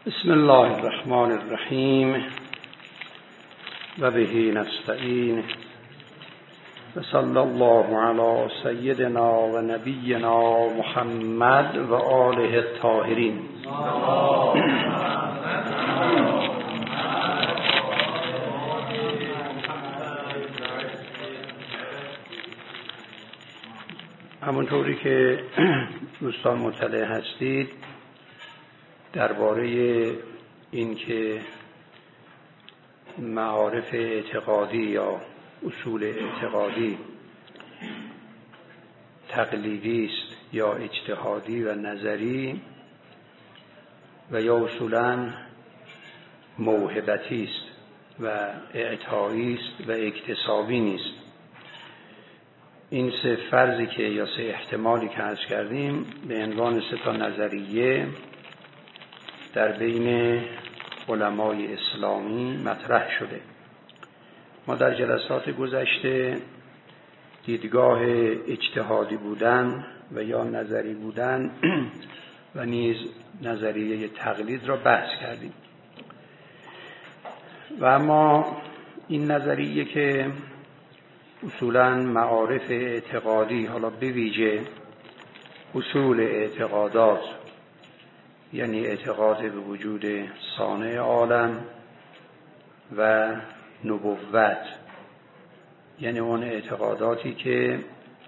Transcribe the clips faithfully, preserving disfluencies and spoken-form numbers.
بسم الله الرحمن الرحیم و به نستعین و صلی الله علی سیدنا و نبینا محمد و آله الطاهرین. همونطوری که دوستان مطلع هستید درباره این که معارف اعتقادی یا اصول اعتقادی تقلیدی است یا اجتهادی و نظری و یا اصولاً موهبتی است و اعطایی است و اکتسابی نیست، این سه فرضی که یا سه احتمالی که عرض کردیم به عنوان سه تا نظریه در بین علمای اسلامی مطرح شده. ما در جلسات گذشته دیدگاه اجتهادی بودن و یا نظری بودن و نیز نظریه تقلید را بحث کردیم و اما این نظریه که اصولاً معارف اعتقادی، حالا به ویژه اصول اعتقادات، یعنی اعتقاد به وجود صانع عالم و نبوت، یعنی اون اعتقاداتی که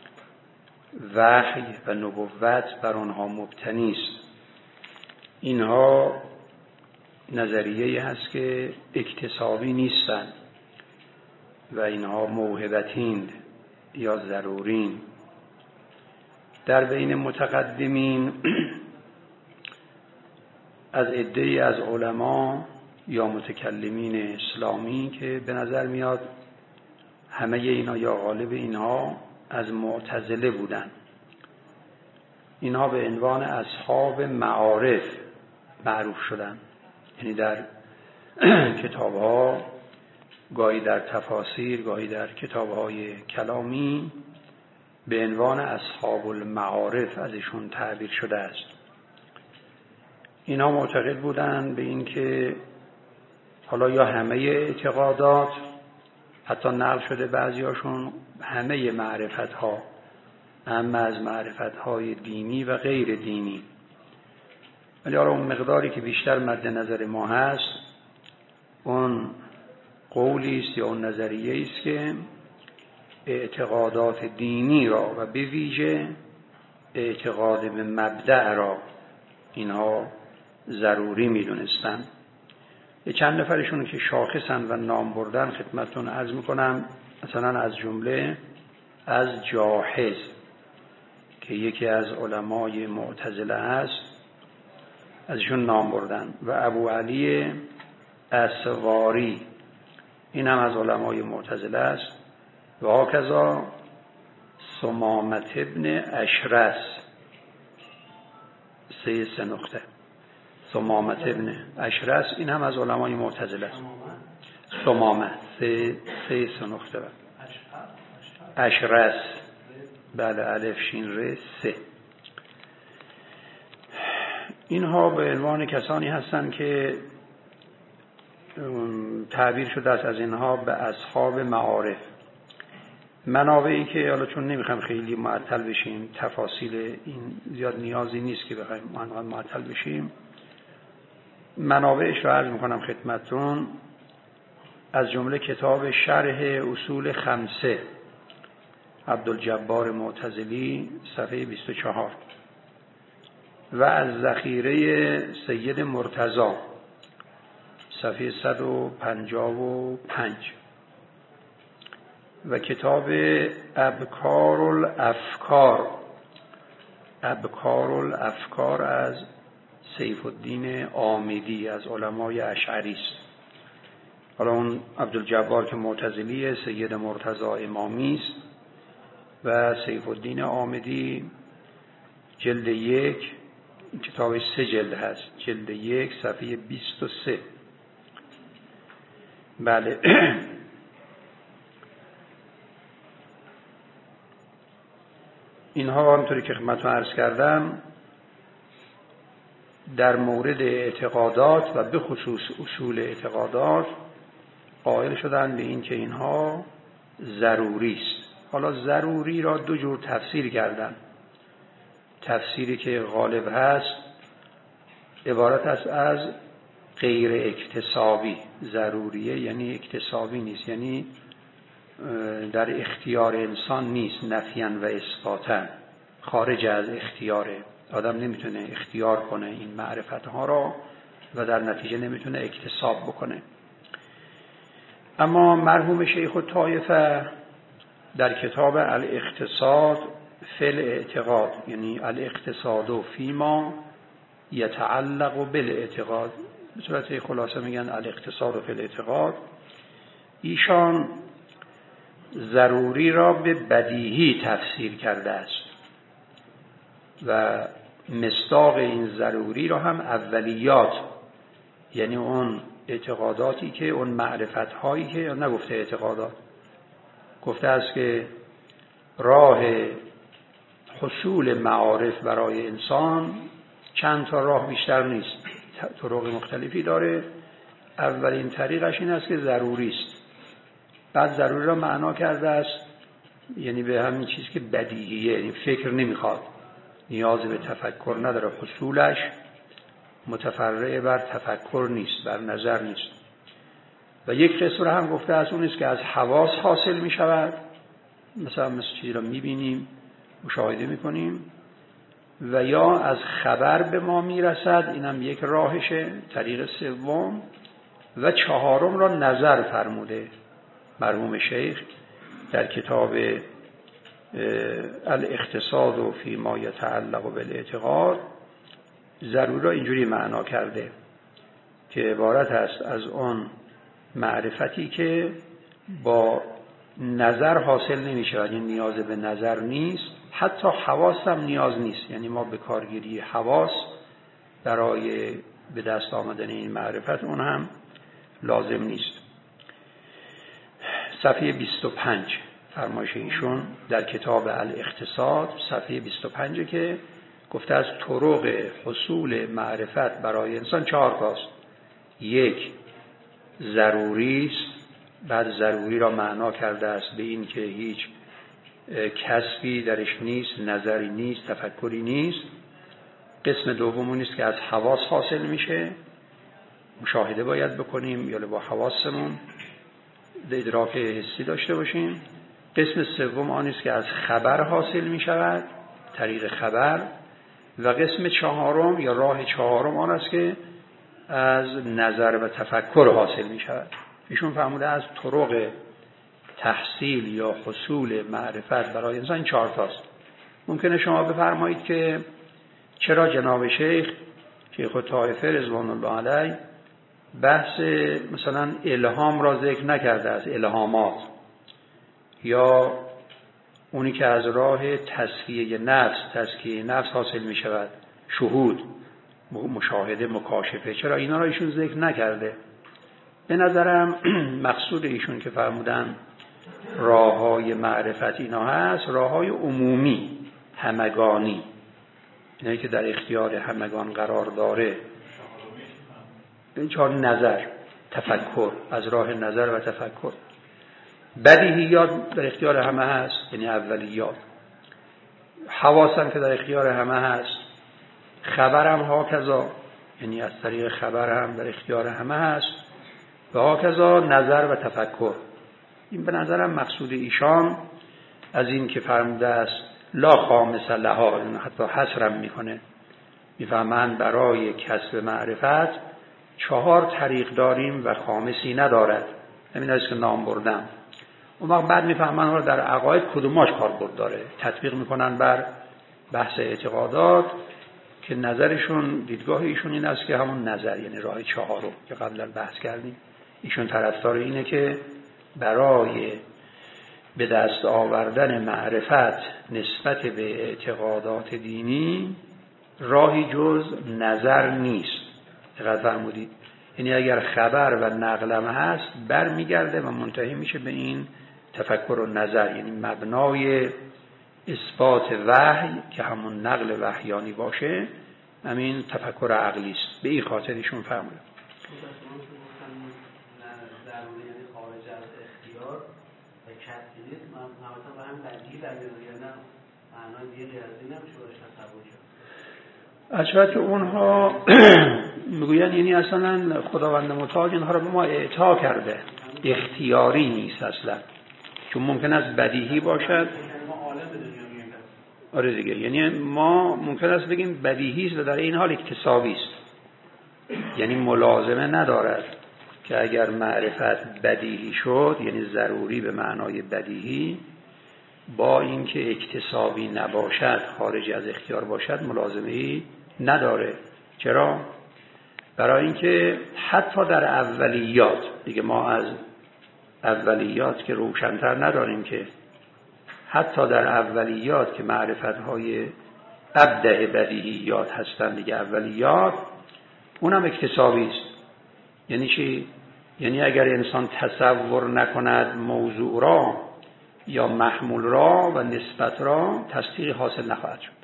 وحی و نبوت بر آنها مبتنی است، اینها نظریه‌ای هست که اکتسابی نیستند و اینها موهبتین یا ضرورین. در بین متقدمین از عده‌ای از علما یا متکلمین اسلامی که به نظر میاد همه اینا یا غالب اینها از معتزله بودن، اینها به عنوان اصحاب معارف معروف شدن، یعنی در کتاب‌ها، گاهی در تفاسیر، گاهی در کتاب‌های کلامی به عنوان اصحاب المعارف ازشون تعبیر شده است. اینا معتقد بودن به این که حالا یا همه اعتقادات، حتی نقل شده بعضیاشون همه معرفت ها، اما از معرفت های دینی و غیر دینی، ولی حالا اون مقداری که بیشتر مد نظر ما هست اون قولی است یا اون نظریه است که اعتقادات دینی را و به ویژه اعتقاد به مبدأ را اینها ضروری میدونستن. یه چند نفرشون که شاخصن و نام بردن خدمتتون عرض میکنم، مثلا از جمله از جاحظ که یکی از علمای معتزله است ازشون نام بردن و ابو علی اسواری، این هم از علمای معتزله است و هاکذا ثمامة ابن اشرس، سه سه نقطه ثمامة ابن اشرس، این هم از علمای معتزله است. ثمامة سه سه سه نقطه اشرس، بله، الف شین ر سه. اینها به عنوان کسانی هستند که تعبیر شده است از اینها به اصحاب معارف. منابعی که حالا چون نمیخوام خیلی معطل بشیم، تفاصیل این زیاد نیازی نیست که بخوایم معطل بشیم، منابعش رو عرض میکنم خدمتتون. از جمله کتاب شرح اصول خمسه عبدالجبار معتزلی صفحه بیست و چهار و از ذخیره سید مرتضی صفحه صد و پنجاه و پنج و کتاب ابکار الافکار ابکار الافکار از سیف الدین عامدی از علمای اشعری است. حالا اون عبدالجبار که معتزلیه، سید مرتضی امامی است و سیف الدین عامدی جلد یک، کتاب سه جلد هست، جلد یک صفحه بیست و سه. بله اینها همونطوری که خدمتتون عرض کردم در مورد اعتقادات و به خصوص اصول اعتقادات قائل شدن به این که اینها ضروری است. حالا ضروری را دو جور تفسیر کردن. تفسیری که غالب هست عبارت است از غیر اکتسابی. ضروریه یعنی اکتسابی نیست، یعنی در اختیار انسان نیست، نفیاً و اثباتاً خارج از اختیاره. آدم نمیتونه اختیار کنه این معرفتها را و در نتیجه نمیتونه اکتساب بکنه. اما مرحوم شیخ الطایفه در کتاب الاقتصاد فی الاعتقاد، یعنی الاقتصاد فیما یتعلق بالاعتقاد، به صورت خلاصه میگن الاقتصاد فی الاعتقاد، ایشان ضروری را به بدیهی تفسیر کرده است و مصداق این ضروری را هم اولیات، یعنی اون اعتقاداتی که اون معرفت هایی که، نگفته اعتقادات، گفته است که راه حصول معارف برای انسان چند تا راه بیشتر نیست، طرق مختلفی داره. اولین طریقش این است که ضروری است. بعد ضروری را معنا کرده است یعنی به همین چیز که بدیهیه، یعنی فکر نمیخواد، نیاز به تفکر نداره، حصولش متفرع بر تفکر نیست، بر نظر نیست. و یک قسم را هم گفته است اون است که از حواس حاصل می شود، مثلا مثل چیزی را می بینیم، مشاهده می کنیم، و یا از خبر به ما می رسد، اینم یک راهشه، طریق سوم. و چهارم را نظر فرموده مرحوم شیخ در کتاب الاقتصاد و فی ما یتعلق بالاعتقاد. ضرور را اینجوری معنا کرده که عبارت است از اون معرفتی که با نظر حاصل نمی شود، یعنی نیاز به نظر نیست، حتی حواس هم نیاز نیست، یعنی ما به کارگیری حواس برای به دست آمدن این معرفت اون هم لازم نیست. صفحه بیست و پنج فرمایش ایشون در کتاب الاقتصاد صفحه بیست و پنج که گفته از طرق حصول معرفت برای انسان چهار تاست. یک، ضروری است. بعد ضروری را معنا کرده است به این که هیچ کسبی درش نیست، نظری نیست، تفکری نیست. قسم دوم اون است که از حواس حاصل میشه، مشاهده باید بکنیم یا با حواسمون ادراک حسی داشته باشیم. قسم سوم آن است که از خبر حاصل می شود، طریق خبر. و قسم چهارم یا راه چهارم آن است که از نظر و تفکر حاصل می شود. ایشون فرموده از طرق تحصیل یا حصول معرفت برای انسان این چهار تاست. ممکنه شما بفرمایید که چرا جناب شیخ شیخ الطایفه رضوان الله علیه بحث مثلا الهام را ذکر نکرده است، الهامات، یا اونی که از راه تزکیه نفس تزکیه نفس حاصل می شود، شهود، مشاهده، مکاشفه، چرا اینا را ایشون ذکر نکرده؟ به نظرم مقصود ایشون که فرمودن راههای معرفت اینا هست، راههای عمومی، همگانی، اینایی که در اختیار همگان قرار داره. این چهار نظر، تفکر، از راه نظر و تفکر. بدیهیات در اختیار همه هست، یعنی اولیات. حواسم که در اختیار همه هست. خبرم ها کذا، یعنی از طریق خبر هم در اختیار همه هست. و ها کذا نظر و تفکر. این به نظرم مقصود ایشان از این که فرموده است لا خامس لها، حتی حصرم میکنه، میفهمن برای کسب معرفت چهار طریق داریم و خامسی ندارد. همین است که نام بردم. اون وقت بعد میفهمن رو در عقاید کدوماش کاربرد داره، تطبیق میکنن بر بحث اعتقادات که نظرشون، دیدگاه ایشون این است که همون نظر، یعنی راه چهارم که قبلا بحث کردیم، ایشون طرفدار اینه که برای به دست آوردن معرفت نسبت به اعتقادات دینی راهی جز نظر نیست. دقت فرمودید؟ یعنی اگر خبر و نقلم هست برمیگرده و منتهی میشه به این تفکر و نظر، یعنی مبنای اثبات وحی که همون نقل وحیانی باشه همین تفکر عقلی است. به این خاطر ایشون فرموده ضروری یعنی خارج از اختیار و کسی نیست. من همتا به هم بدیهی در میاد، نه معنای دیگه غیر از این نمیشه باش تصور کرد. البته اونها میگوین یعنی اصلا خداوند متعال اینها رو به ما اعطا کرده، اختیاری نیست اصلا، چون ممکن است بدیهی باشد. آره دیگه، یعنی ما ممکن است بگیم بدیهی است و در این حال اکتسابی است، یعنی ملازمه ندارد که اگر معرفت بدیهی شد یعنی ضروری به معنای بدیهی، با اینکه اکتسابی نباشد، خارج از اختیار باشد، ملازمه‌ای نداره. چرا؟ برای اینکه حتی در اولیات دیگه، ما از اولیات که روشن‌تر نداریم که حتی در اولیات که معرفت‌های ابدع بدیهیات هستند دیگه، اولیات اونم اکتسابی است. یعنی چی؟ یعنی اگر انسان تصور نکند موضوع را یا محمول را و نسبت را، تصدیق حاصل نخواهد شد.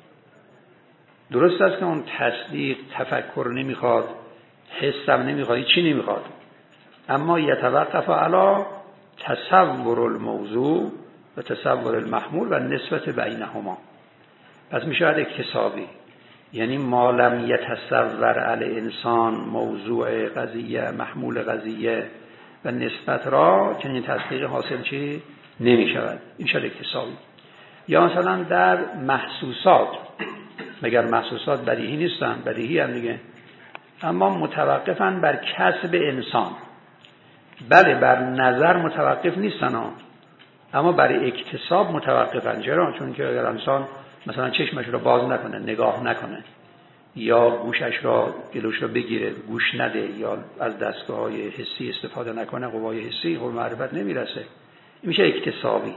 درست است که اون تصدیق تفکر نمیخواد، حسم نمیخواد، چی نمیخواد، اما یتوقف علی تصور الموضوع و تصور المحمول و نسبت بینهما. پس میشود اکتسابی، یعنی ما لم یتصور علی انسان موضوع قضیه، محمول قضیه و نسبت را، چنین تصدیق حاصل چی نمی شود. این شد اکتسابی. یا مثلا در محسوسات، مگر محسوسات بدیهی نیستن؟ بدیهی هم دیگه، اما متوقفن بر کسب انسان. بله بر نظر متوقف نیستن ها، اما بر اکتساب متوقفن. چرا؟ چون که اگر انسان مثلا چشمش رو باز نکنه، نگاه نکنه، یا گوشش را گلوش را بگیره گوش نده، یا از دستگاه‌های حسی استفاده نکنه، قوای حسی، خود معرفت نمیرسه. این میشه اکتسابی.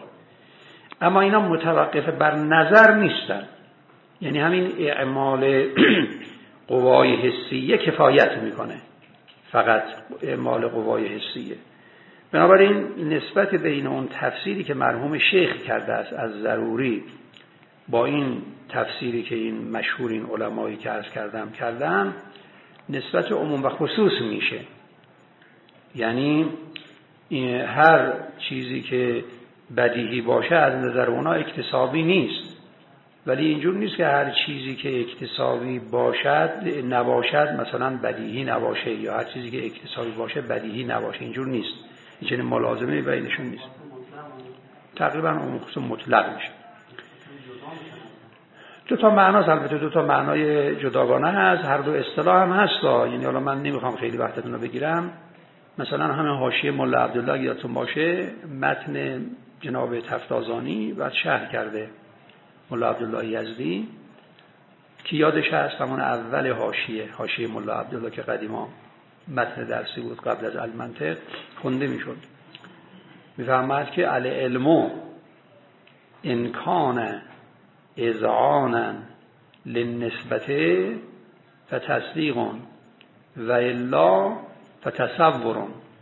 اما اینا متوقف بر نظر نیستن، یعنی همین اعمال قوای حسیه کفایت میکنه، فقط اعمال قوای حسیه. بنابراین نسبت بین اون تفسیری که مرحوم شیخ کرده است از ضروری با این تفسیری که این مشهور این علمایی که عرض کردم کردن، نسبت عموم و خصوص میشه. یعنی هر چیزی که بدیهی باشه از نظر اونا اکتسابی نیست، ولی اینجور نیست که هر چیزی که اکتسابی باشد نباشد مثلا بدیهی نباشه، یا هر چیزی که اکتسابی باشه بدیهی نباشه. اینجور نیست، این چنین ملازمه بینشون نیست. تقریبا عموم خصوص مطلق میشه. دو تا معناست، البته دو تا معنای جداگانه هست، هر دو اصطلاح هم هست. یعنی حالا من نمیخوام خیلی وقتتون رو بگیرم. مثلا همه حاشیه ملا عبدالله یادتون باشه، متن جناب تفتازانی بعد شرح کرده ملا عبدالله یزدی، که یادش هست همون اول حاشیه، حاشیه ملا عبدالله که قدیما متن درسی بود قبل از المنطق خونده میشد، میفهمد که العلم انکان اذعانا للنسبت فتصدیق و الا فتصور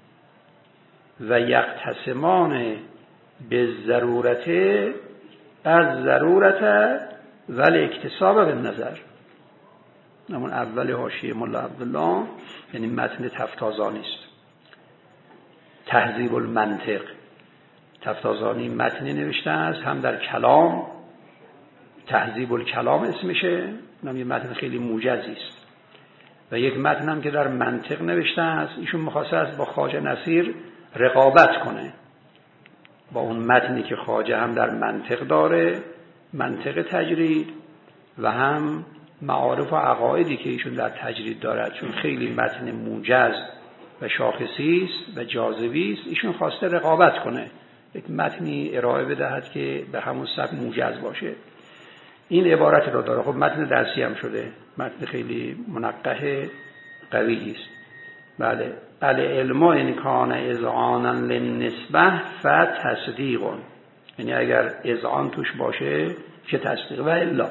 و یقتسمان به ضرورت از ضرورت ولی اکتساب به نظر. همون اول حاشیه ملا عبدالله یعنی متن تفتازانی است. تهذیب المنطق، تفتازانی متنی نوشته است، هم در کلام، تهذیب الکلام اسمشه، اونم یه متن خیلی موجزی است، و یک متن هم که در منطق نوشته است. ایشون مخواست است با خواجه نصیر رقابت کنه با اون متنی که خواجه هم در منطق داره، منطق تجرید، و هم معارف و عقایدی که ایشون در تجرید دارد، چون خیلی متن موجز و شاخصی است و جاذبی است. ایشون خواسته رقابت کنه، یک متنی ارائه بدهد که به همون سبک موجز باشه. این عبارت رو داره. خب متن درسی هم شده، متن خیلی منقح قوی است. بله، العلم ان کان اذعانا للنسبه فتصدیق، یعنی اگر اذعان توش باشه چه تصدیق، و الا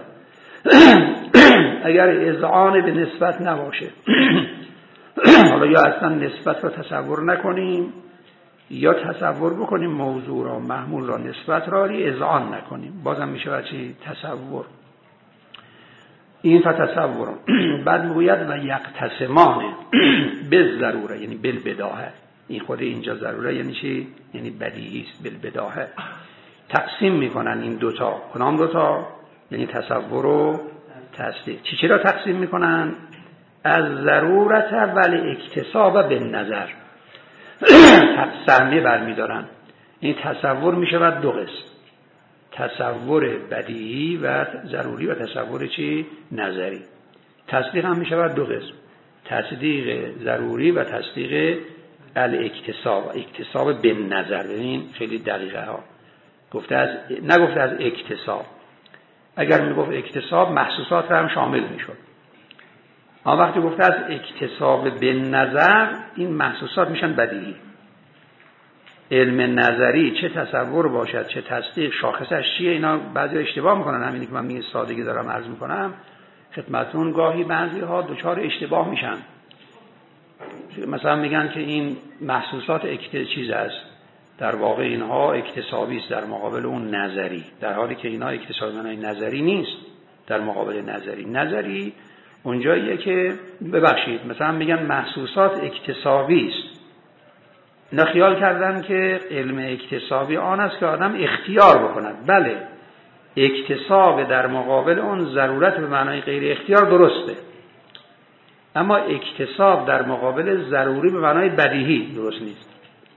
اگر اذعان به نسبت نباشه حالا یا اصلا نسبت رو تصور نکنیم یا تصور بکنیم موضوع را، محمول را، نسبت را، اذعان نکنیم، بازم میشه چی؟ تصور. این فتصور. بعد میگوید و یقتسمان به ضروره، یعنی بالبداهه. این خود اینجا ضروره یعنی چی؟ یعنی بدیهی است. بالبداهه تقسیم میکنن این دوتا. کدام دوتا؟ یعنی تصور و تصدیق. چی چی را تقسیم میکنن؟ از ضرورت ولی اکتساب به نظر سهمی برمیدارن. این تصور میشود دو قسم، تصور بدیهی و ضروری و تصور چی؟ نظری. تصدیق هم میشود دو قسم، تصدیق ضروری و تصدیق الاکتساب، اکتساب به نظر. ببین خیلی دقیقه ها گفته، از نگفته از اکتساب. اگر میگفت اکتساب محسوسات را هم شامل میشد، اما وقتی گفته از اکتساب به نظر این محسوسات میشن بدیهی. علم نظری چه تصور باشد چه تصدیق شاخصش چیه، اینا بعضی اشتباه میکنن. همینی که من میگم سادگی دارم عرض میکنم خدمتون، گاهی بعضی ها دچار اشتباه میشن. مثلا میگن که این محسوسات اکت چیز است، در واقع اینها اکتسابی است در مقابل اون نظری، در حالی که اینا اکتسابی نظری نیست. در مقابل نظری، نظری اونجاییه که ببخشید مثلا میگن محسوسات اکتسابی است، اینا خیال کردن که علم اکتسابی آن است که آدم اختیار بکند. بله، اکتساب در مقابل اون ضرورت به معنای غیر اختیار درسته، اما اکتساب در مقابل ضروری به معنای بدیهی درست نیست.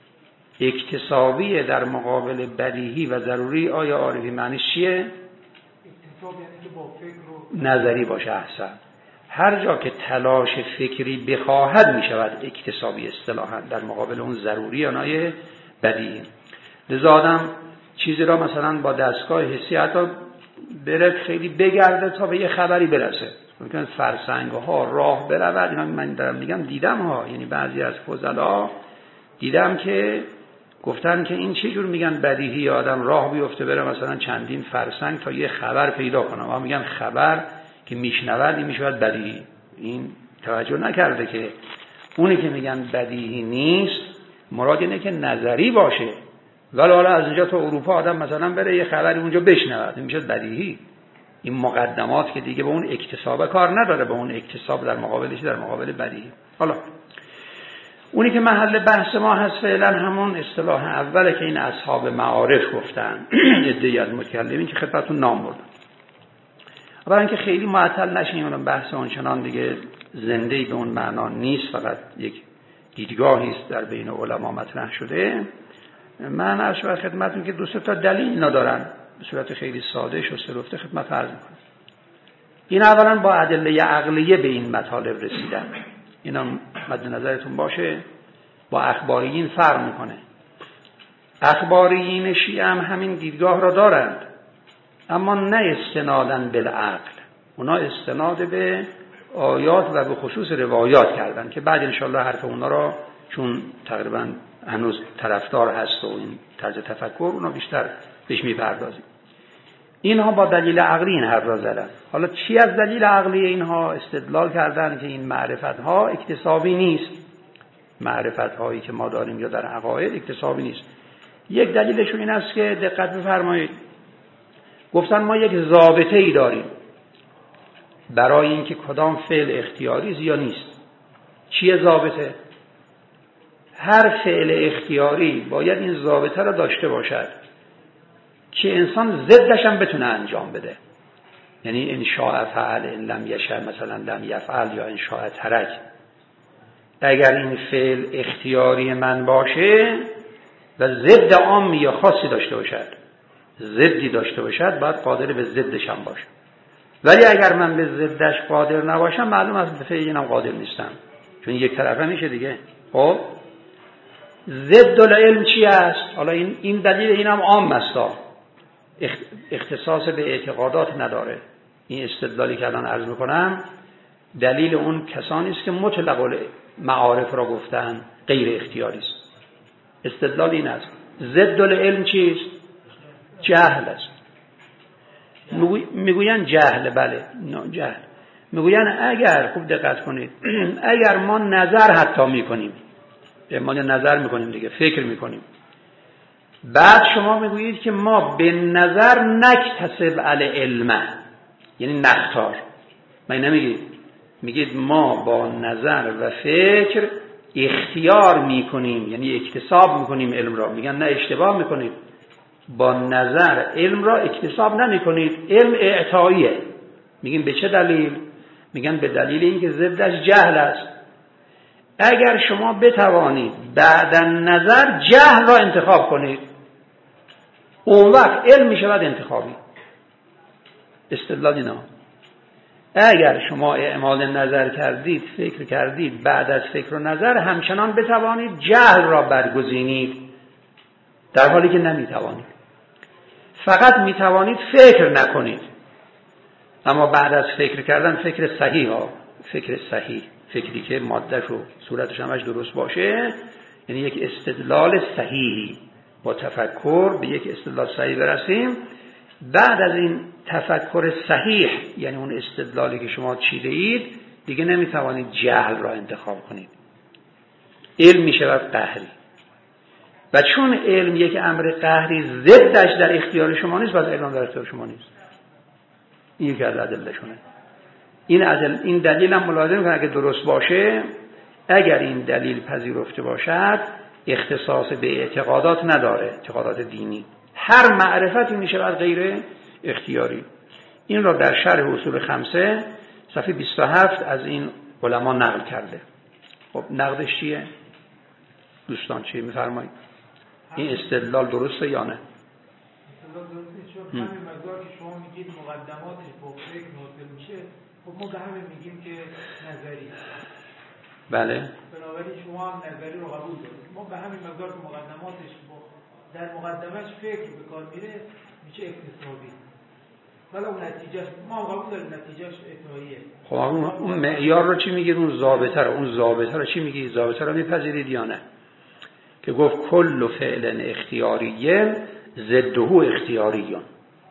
اکتسابی در مقابل بدیهی و ضروری آیا عارفی معنیش چیه؟ اکتساب یعنی که با فکر و نظری باشه. احسن. هر جا که تلاش فکری بخواهد می شود اکتسابی اصطلاحاً در مقابل اون ضروری آنای بدیهی. لذا آدم چیزی را مثلا با دستگاه حسی حتی بره خیلی بگرده تا به یه خبری برسه. ممکن فرسنگ ها راه برود، اینا من دارم میگم دیدم ها، یعنی بعضی از فضلا دیدم که گفتن که این چه جور میگن بدیهی، آدم راه بیفته بره مثلا چندین فرسنگ تا یه خبر پیدا کنه. ما میگن خبر که میشنود این میشود بدیهی. این توجه نکرده که اونی که میگن بدیهی نیست مراد اینه که نظری باشه، ولی حالا از اینجا تا اروپا آدم مثلا بره یه خبری اونجا بشنود این میشه بدیهی. این مقدمات که دیگه به اون اکتساب کار نداره، به اون اکتساب در مقابلش در مقابل بدیهی. حالا اونی که محل بحث ما هست فعلا همون اصطلاح اوله که این اصحاب معارف گفتن عده‌ای از متکلمین که خدمتتون نام بردم. برای اینکه خیلی معطل نشیم، اون بحث اونچنان دیگه زنده‌ای به اون معنا نیست، فقط یک دیدگاهی است در بین علما مطرح شده. من عرض بر خدمتتون که دو سه تا دلیل ندارن، به صورت خیلی ساده شسته رفته خدمت عرض می‌کنم. این اولا با ادله عقلیه به این مطالب رسیدن، اینا مد نظرتون باشه. با اخباریین فرق میکنه. اخباریین شیعه هم همین دیدگاه را دارند، اما نه استنادن بالعقل، اونا استناد به آیات و به خصوص روایات کردن که بعد انشاءالله حرف اونا را چون تقریبا هنوز طرفدار هست و این طرز تفکر اونا بیشتر بهش میپردازیم. اینها با دلیل عقلی این حرف را زدن. حالا چی از دلیل عقلی اینها استدلال کردن که این معرفت ها اکتسابی نیست؟ معرفت هایی که ما داریم یا در عقاید اکتسابی نیست. یک دلیلشون این است که دقت بفرمایید، گفتن ما یک ضابطه ای داریم برای اینکه کدام فعل اختیاری است یا نیست. چیه ضابطه؟ هر فعل اختیاری باید این ضابطه را داشته باشد که انسان ضدش هم بتونه انجام بده. یعنی ان شاء فعل ان لم یشاء مثلا لم یفعل، یا ان شاء ترک. اگر این فعل اختیاری من باشه و ضد عامی یا خاصی داشته باشد، ضدی داشته باشد، باید قادر به ضدش هم باشه. ولی اگر من به ضدش قادر نباشم معلوم است به فعل اینم قادر نیستم، چون یک طرفه میشه دیگه. خب ضد العلم چی است؟ حالا این این دلیل اینم عام است، اختصاص به اعتقادات نداره. این استدلالی که الان عرض میکنم دلیل اون کسانی است که مطلق معارف را گفتن غیر اختیاری است. استدلال این است. ضد العلم چیست؟ جهل است. میگوین جهل، بله جهل. میگوین اگر خوب دقت کنید اگر ما نظر حتی میکنیم، ما نظر میکنیم دیگه، فکر میکنیم، بعد شما میگویید که ما به نظر نکتسب علی علم، یعنی نختار، من نمیگید، میگید ما با نظر و فکر اختیار میکنیم، یعنی اکتساب میکنیم علم را. میگن نه، اشتباه میکنید، با نظر علم را اکتساب نمیکنید، علم اعطاییه. میگیم به چه دلیل؟ میگن به دلیل اینکه ضدش جهل است. اگر شما بتوانید بعد نظر جهل را انتخاب کنید، اون وقت علم میشود انتخابی. استدلال نه. اگر شما اعمال نظر کردید، فکر کردید، بعد از فکر و نظر همچنان بتوانید جهل را برگزینید، در حالی که نمیتوانید. فقط میتوانید فکر نکنید. اما بعد از فکر کردن، فکر صحیح ها، فکر صحیح، فکری که مادهش و صورتش همش درست باشه، یعنی یک استدلال صحیحی، با تفکر به یک استدلال صحیح برسیم. بعد از این تفکر صحیح، یعنی اون استدلالی که شما چیده اید، دیگه نمیتوانید جهل را انتخاب کنید. علم میشود قهری. و چون علم یک امر قهری، ضدش در اختیار شما نیست، پس علم در اختیار شما نیست. این یکی از ادله‌شونه. این ادل این دلیل هم ملاحظه می‌کنید اگه درست باشه، اگر این دلیل پذیرفته باشد، اختصاص به اعتقادات نداره، اعتقادات دینی. هر معرفتی میشه از غیر اختیاری. این را در شرح اصول خمسه صفحه بیست و هفت از این علما نقل کرده. خب نقدش چیه؟ دوستان چی می‌فرمایید؟ این استدلال درسته یا نه؟ استدلال درسته، چون همین مقدار که شما میگید مقدماتش با فکر ناظر میشه، خب ما به همین میگیم که نظری. بله. بنابراین شما هم نظری رو قبول دارید. ما به همین مقدار که مقدماتش با در مقدمش فکر به کار میره، میشه اکتسابی. ولی اون نتیجه ما قبول داریم نتیجهش اعطاییه. خب اون اون معیار رو چی میگید؟ اون ضابطه رو، اون ضابطه رو چی میگید؟ ضابطه رو میپذیرید یا نه؟ که گفت کل فعل اختیاریه ضده اختیاریون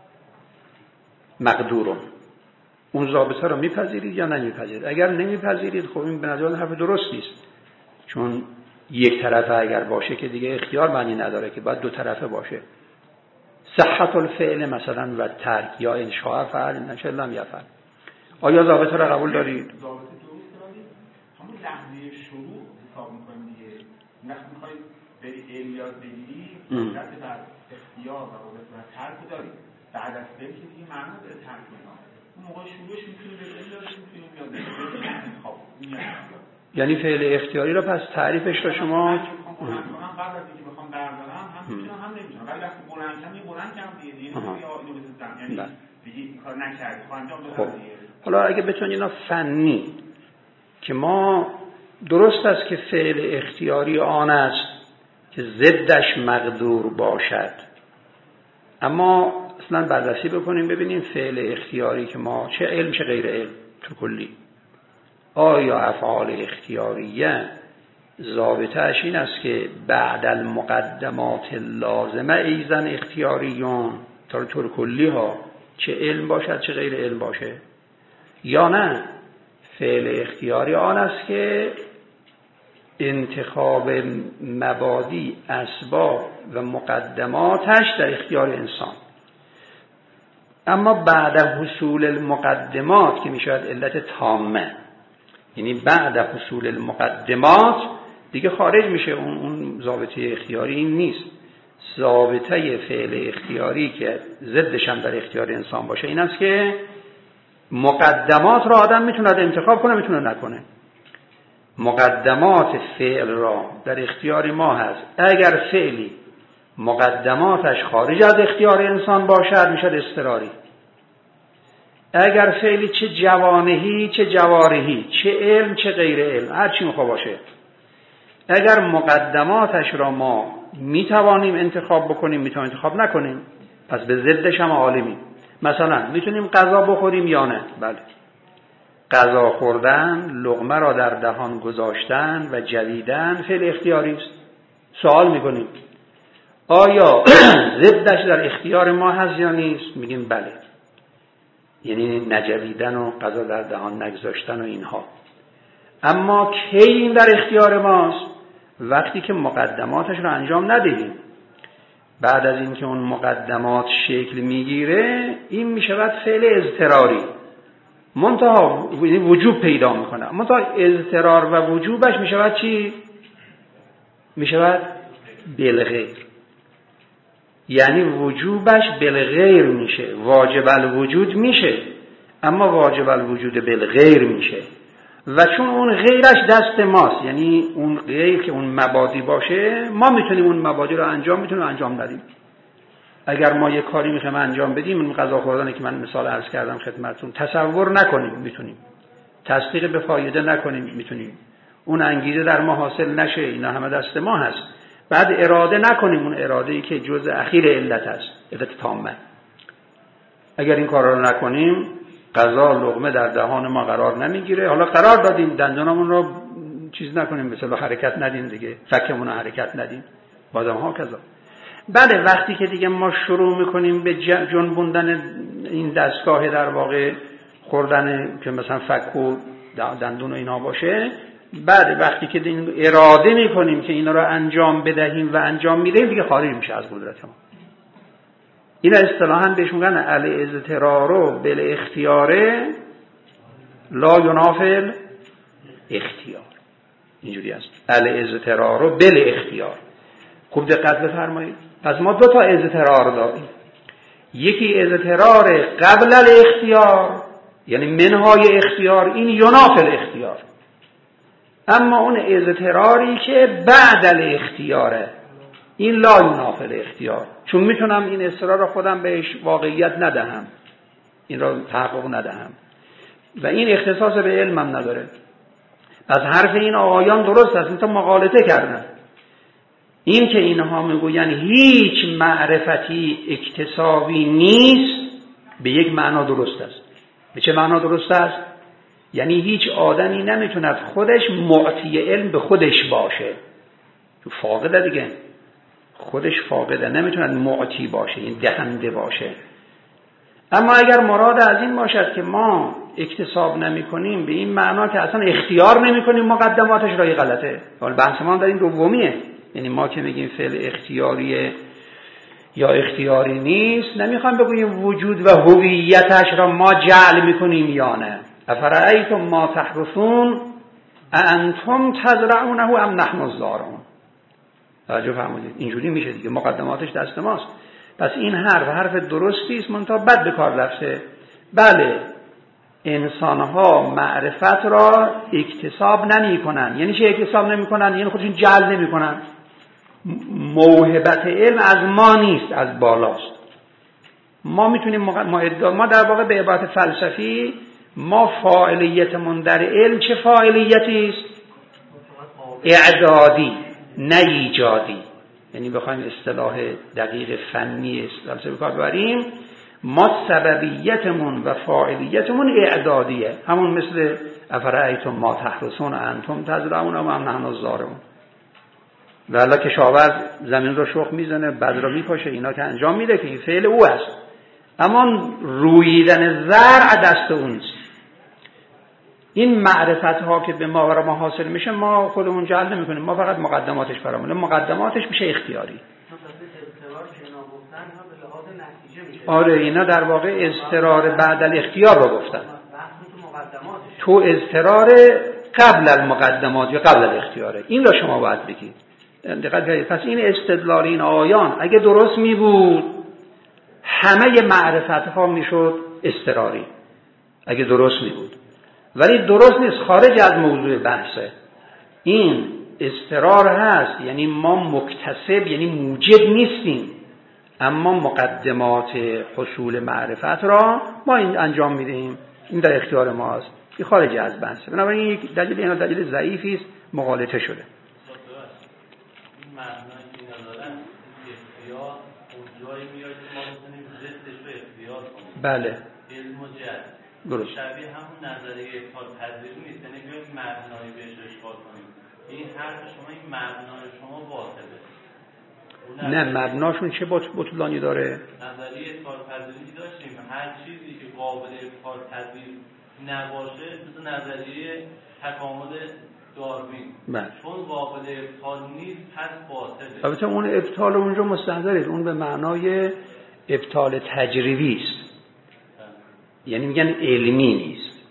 مقدورون. اون ضابطه رو میپذیرید یا نمیپذیرید؟ اگر نمیپذیرید، خب این به نظر حرف درست نیست، چون یک طرفه اگر باشه که دیگه اختیار معنی نداره، که باید دو طرفه باشه. صحت الفعل مثلا و ترک یا انشاء فعل نشه لم یفعل. آیا ضابطه رو قبول دارید؟ ضابطه درست دارید. همون لحظه شروع حساب می‌کنیم دیگه. وقتی می‌خواید بری علم یاد بگیری، قدرت بر اختیار و قدرت بر ترک دارید. بعد از فکر دیگه معنا داره ترک اینا. اون موقع شروعش می‌تونی به علم یاد بگیری، یاد بگیری. خب یعنی فعل اختیاری رو پس تعریفش رو شما من قبل از اینکه بخوام بردارم هم میتونم هم نمیتونم، ولی وقتی بلند کردم یه بلند کردم دیگه دیگه اینو بزنم، یعنی دیگه این کار نکردم، خب انجام دادم دیگه. حالا اگه بتونید اینا فنی که ما درست است که فعل اختیاری آن است که ضدش مقدور باشد، اما اصلا بررسی بکنیم ببینیم فعل اختیاری که ما چه علم چه غیر علم تو کلی، آیا افعال اختیاریه ضابطه‌اش این است که بعد المقدمات لازمه ایزن اختیاریون تا طور کلی ها چه علم باشد چه غیر علم باشه، یا نه فعل اختیاری آن است که انتخاب مبادی اسباب و مقدماتش در اختیار انسان، اما بعد حصول المقدمات که میشود علت تامه، یعنی بعد حصول المقدمات دیگه خارج میشه، اون اون ضابطه اختیاری این نیست. ضابطه فعل اختیاری که ضدش هم در اختیار انسان باشه این است که مقدمات را آدم میتونه انتخاب کنه میتونه نکنه. مقدمات فعل را در اختیار ما هست. اگر فعلی مقدماتش خارج از اختیار انسان باشد میشد اضطراری. اگر فعلی چه جوانهی چه جوارحی، چه علم چه غیر علم، هر چی میخوا باشه، اگر مقدماتش را ما میتوانیم انتخاب بکنیم میتوانیم انتخاب نکنیم، پس به ضدش هم عالمیم. مثلا میتونیم غذا بخوریم یا نه؟ بله. غذا خوردن، لقمه را در دهان گذاشتن و جویدن فعل اختیاری است. سوال میکنیم آیا ضدش در اختیار ما هست یا نیست؟ میگیم بله، یعنی نجویدن و غذا در دهان نگذاشتن و اینها. اما کی این در اختیار ماست؟ وقتی که مقدماتش رو انجام ندهیم. بعد از اینکه اون مقدمات شکل میگیره این میشود فعل اضطراری. منتها وجوب پیدا میکنه. منتها اضطرار و وجوبش میشود چی؟ میشود بالغیر، یعنی وجوبش بالغیر میشه. واجب الوجود میشه اما واجب الوجود بالغیر میشه و چون اون غیرش دست ماست، یعنی اون غیر که اون مبادی باشه ما میتونیم اون مبادی رو انجام میتونیم انجام ندیم. اگر ما یه کاری میخوایم انجام بدیم، اون غذا خوردنی که من مثال عرض کردم خدمتتون، تصور نکنیم میتونیم، تصدیق به فایده نکنیم میتونیم، اون انگیزه در ما حاصل نشه، اینا همه دست ما هست. بعد اراده نکنیم، اون اراده‌ای که جزء اخیر علت است، علت تامه. اگر این کارا رو نکنیم غذا لقمه در دهان ما قرار نمیگیره. حالا قرار دادیم دندانمون رو چیز نکنیم، مثلا حرکت ندیم دیگه، فکمون رو حرکت ندیم، بازم ها کذا. بله وقتی که دیگه ما شروع میکنیم به جنبوندن این دستگاه در واقع خوردن که مثلا فک و دندون و اینا باشه، بعد وقتی که این اراده میکنیم که اینا رو انجام بدهیم و انجام میدهیم دیگه خارج میشه از قدرت ما. این اصطلاحاً بهش میگن الاضطرار بالاختیار لا ینافی الاختیار. اینجوری است، الاضطرار بالاختیار. خوب دقت بفرمایید. پس ما دو تا اضطرار داریم، یکی اضطرار قبل الاختیار یعنی منهای اختیار، این ینافی الاختیار. اما اون اضطراری که بعد الاختیاره این لا ینافی الاختیار، چون میتونم این اضطرار رو خودم بهش واقعیت ندهم، این را تحقق ندهم و این اختصاص به علمم نداره. پس حرف این آقایان درست است، اینتا مغالطه کردن. این که اینها میگوین هیچ معرفتی اکتسابی نیست به یک معنا درست است. به چه معنا درست است؟ یعنی هیچ آدمی نمیتوند خودش معطی علم به خودش باشه، تو فاقده دیگه، خودش فاقده، نمیتوند معطی باشه، این دهنده باشه. اما اگر مراد از این باشد که ما اکتساب نمی کنیم به این معنا که اصلا اختیار نمی کنیم، مقدماتش رای غلطه. ولی بحث ما در این دومیه، یعنی ما که میگیم فعل اختیاریه یا اختیاری نیست، نمیخوام بگوییم وجود و هویتش را ما جعل میکنیم یا نه. افرأیتم ما تحرثون انتم تزرعونه ام نحن الزارعون. توجه فرمودید؟ اینجوری میشه دیگه، مقدماتش دست ماست. پس این حرف حرف درستی است، منتها بد به کار رفته. بله انسانها معرفت را اکتساب نمی کنن. یعنی چه اکتساب نمی کنن؟ یعنی خودشون جعل نمی کنن. موهبت علم از ما نیست، از بالاست. ما میتونیم ما, ادعا ما در واقع به عبارت فلسفی ما فاعلیتمون در علم چه فاعلیتی است؟ اعدادی نه ایجادی. یعنی بخوایم اصطلاح دقیق فنی فلسفی کار ببریم، ما سببیتمون و فاعلیتمون اعدادیه، همون مثل افرأیتم ما تحرثون انتم تزرعون ام نحن الزارعون. والا کشاورز زمین رو شخم میزنه، بذر رو میپاشه، اینا که انجام میده که این فعل او است، اما رویدن زرع دست اونست. این معرفت ها که به ما و ما حاصل میشه ما خودمون جعل نمی کنیم، ما فقط مقدماتش برامونه، مقدماتش میشه اختیاری. آره اینا در واقع اضطرار بعد الاختیار رو گفتن، تو اضطرار قبل المقدمات یا قبل الاختیاره، این را شما باید بگید. دقت کنید. پس این استدلال این آیان اگه درست می بود همه معرفت ها میشد اضطراری، اگه درست می بود، ولی درست نیست، خارج از موضوع بحثه. این اضطرار هست، یعنی ما مکتسب یعنی موجب نیستیم، اما مقدمات حصول معرفت را ما این انجام میدیم، این در اختیار ماست، این خارج از بحثه. بنابراین یک دلیل اینا دلیل ضعیفی است، مغالطه شده. این معنی که ندارن اختیار اونجایی میاد که ما بتونیم ضدش رو اختیار کنیم. بله. علم و جهل. درست. شبیه همون نظریه افعال پذیری نیست، یعنی بیایم معنایی بهش اشکال کنیم. این حرف شما، این معنای شما باطله. نه مبناشون چه بطلانی داره؟ نظریه افعال پذیری داشتیم، هر چیزی که قابل افعال پذیر نباشه مثل نظریه تکامل داروین، بله. چون قابل ابطال نیست پس باطله. البته اون ابطال اونجا مستحضره، اون به معنای ابطال تجربی است، یعنی میگن علمی نیست.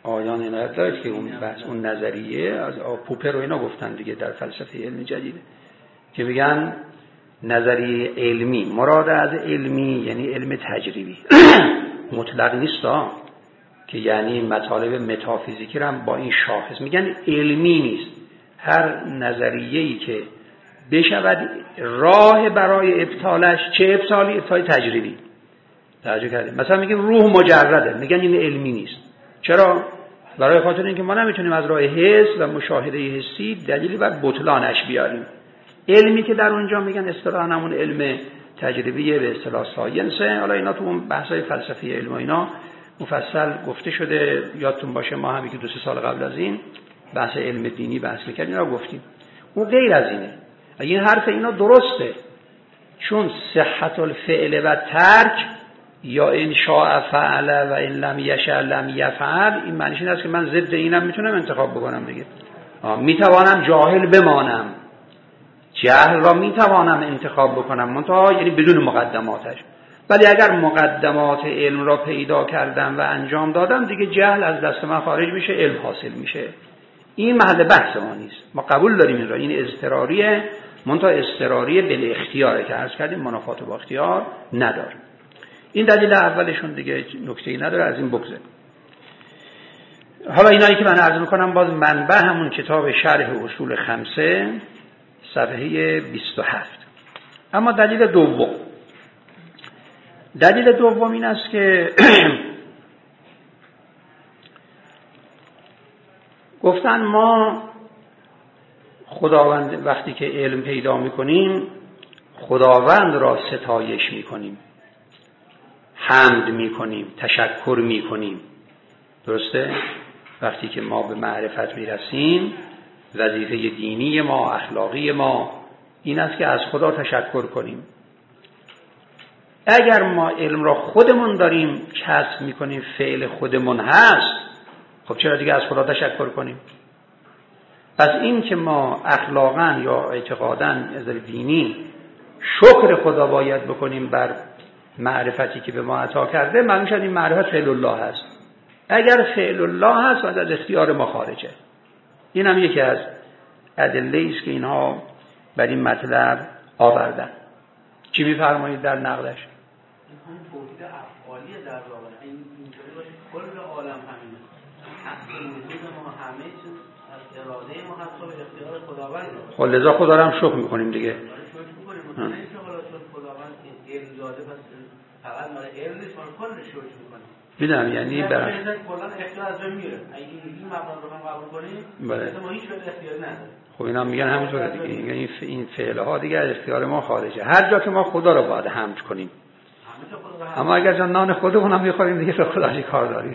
آیان عنایت دارد که اون بحث اون نظریه از پوپر رو اینا گفتن دیگه در فلسفه علم جدید که میگن نظریه علمی، مراد از علمی یعنی علم تجربی مطلق نیست ها، که یعنی مطالب متافیزیکی رو هم با این شاخص میگن علمی نیست. هر نظریه‌ای که بشود راه برای ابطالش، چه ابطالی؟ ابطال تجربی. توجه کردید؟ مثلا میگیم روح مجرده، میگن این علمی نیست. چرا؟ برای خاطر اینکه ما نمیتونیم از راه حس و مشاهده حسی دلیلی بر بطلانش بیاریم. علمی که در اونجا میگن اصطلاحاً همون علم تجربی به اصطلاح ساینسه. حالا اینا تو اون بحث‌های فلسفی علم و اینا مفصل گفته شده. یادتون باشه ما هم که دو سه سال قبل از این بحث علم دینی بحث می‌کردیم، اینا گفتیم. اون غیر از اینه. این حرف اینا درسته، چون صحت الفعل و ترک یا ان شاء فعل و ان لم یشاء لم یفعل، این معنیش این است که من ضد اینم میتونم انتخاب بکنم دیگه. میتوانم جاهل بمانم، جهل را میتوانم انتخاب بکنم منتها یعنی بدون مقدماتش. ولی اگر مقدمات علم را پیدا کردم و انجام دادم دیگه جهل از دست من خارج میشه، علم حاصل میشه. این محل بحث ما نیست، ما قبول داریم این را، این اضطراریه، منتها اضطراری بل اختیاره که عرض کردیم منافات با اختیار نداره. این دلیل اولشون دیگه نکته‌ای نداره، از این بگذر. حالا اینایی که من عرض میکنم باز منبع همون کتاب شرح اصول خمسه صفحه بیست و هفت. اما دلیل دوم دلیل دوم این است که گفتن ما خداوند وقتی که علم پیدا میکنیم خداوند را ستایش میکنیم، حمد میکنیم، تشکر میکنیم. درسته؟ وقتی که ما به معرفت میرسیم وظیفه دینی ما، اخلاقی ما این است که از خدا تشکر کنیم. اگر ما علم را خودمون داریم کسب میکنیم، فعل خودمون هست، خب چرا دیگه از خدا تشکر کنیم؟ پس این که ما اخلاقاً یا اعتقاداً از دینی شکر خدا باید بکنیم بر معرفتی که به ما عطا کرده، معلوم شد این معرفت فعل الله هست. اگر فعل الله هست و از اختیار ما خارجه. این هم یکی از ادله است که اینها بر این مطلب آوردن. چی می‌فرمایید در نقلش؟ این توحید افعالی در واقع این اینجوری باشه کل عالم همینه. حق وجود ما همه چیز از اراده ما هست و اختیار خداوند. خب لذا خدا رو هم شکر می‌کنیم دیگه. شکر می‌کنیم. مثلا اینکه حالا چون خداوند این علم داده پس فقط ما علم نیست، ما کلش شکر می‌کنیم. میدونم یعنی برای کلا اختیار از بین میره. اگه این مقام رو هم قبول کنیم بله. ما هیچ وقت اختیار نداریم. خب اینا میگن همینطوره دیگه. این این فعل‌ها دیگه از اختیار ما خارجه. هر جا که ما خدا رو باید حمد کنیم. اما اگر جنان خودمون هم می‌خوریم دیگه به خدا چی کار داریم؟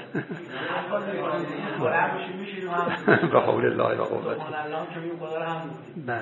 به قول الله و قوته. بله.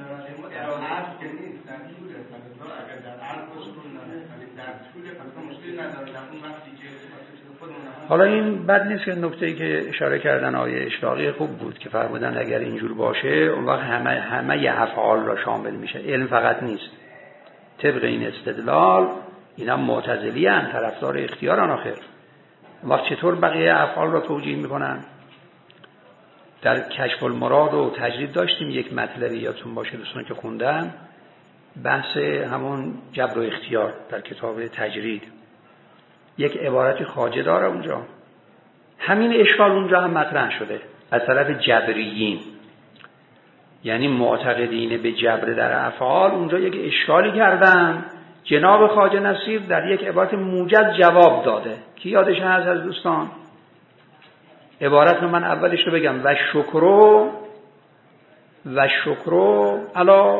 حالا این بد نیست که نکته‌ای که اشاره کردن آیه اشراقی خوب بود که فرمودن اگر اینجور باشه اون وقت همه همه افعال را شامل میشه، علم فقط نیست. طبق این استدلال اینا معتزلی ان، طرفدار اختیارن. آخر اون وقت چطور بقیه افعال را توجیه میکنن؟ در کشف المراد و تجرید داشتیم یک مطلبی یادتون باشه دوستان که خوندن، بحث همون جبر و اختیار در کتاب تجرید یک عبارتی خواجه داره اونجا. همین اشکال اونجا هم مطرح شده از طرف جبریین، یعنی معتقدین به جبر در افعال اونجا یک اشکالی کردن. جناب خواجه نصیر در یک عبارت موجز جواب داده. کی یادش هست از دوستان؟ عبارت رو من اولش رو بگم: و شکرو و شکرو علا